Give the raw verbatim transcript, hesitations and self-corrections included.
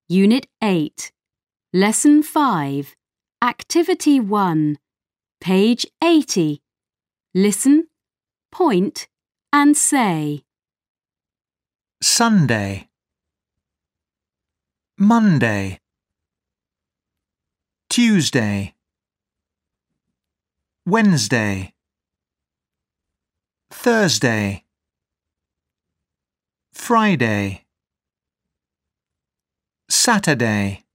Unit eight, Lesson five, Activity one, page eighty. Listen, point, and say. Sunday, Monday, Tuesday, Wednesday, Thursday, Friday, Saturday.